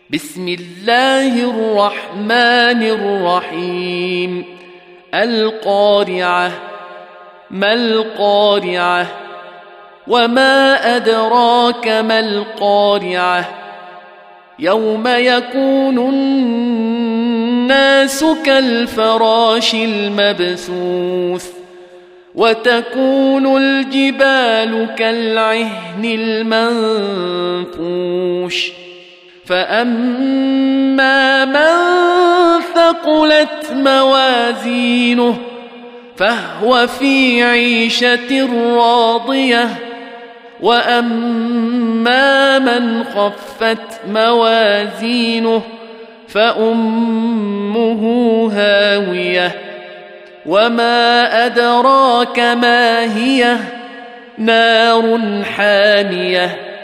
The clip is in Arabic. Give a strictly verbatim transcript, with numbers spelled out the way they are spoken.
بسم الله الرحمن الرحيم القارعة ما القارعة وما أدراك ما القارعة يوم يكون الناس كالفراش المبثوث وتكون الجبال كالعهن المنفوش فأما من ثقلت موازينه فهو في عيشة راضية وأما من خفت موازينه فأمه هاوية وما أدراك ما هي نار حامية